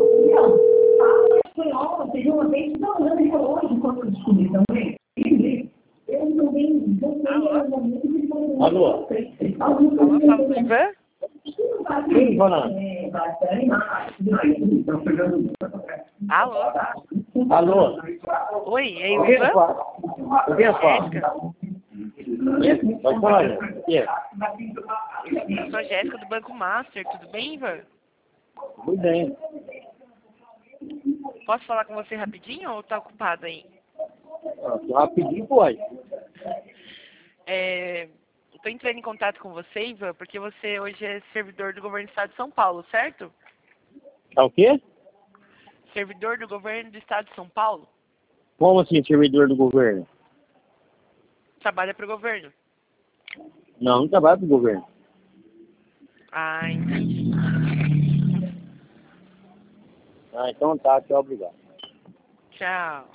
Então, a espanhola teve uma vez que não anda hoje quando eu descobri também. Eu também Alô? Alô, fala com o Ivan? Quem falando? Alô? Alô? Oi, é o Quem Ivan? fala? Quem fala? Jéssica? Pode falar, gente. Eu sou a Jéssica do Banco Master, tudo bem, Ivan? Tudo bem. Posso falar com você rapidinho ou tá ocupado aí? Rapidinho pode. Eu tô entrando em contato com você, Ivan, porque você hoje é servidor do governo do estado de São Paulo, certo? Tá o quê? Servidor do governo do estado de São Paulo? Como assim, servidor do governo? Trabalha para o governo? Não, não trabalho pro governo. Ah, entendi. Ah, então tá, tchau, obrigado. Tchau.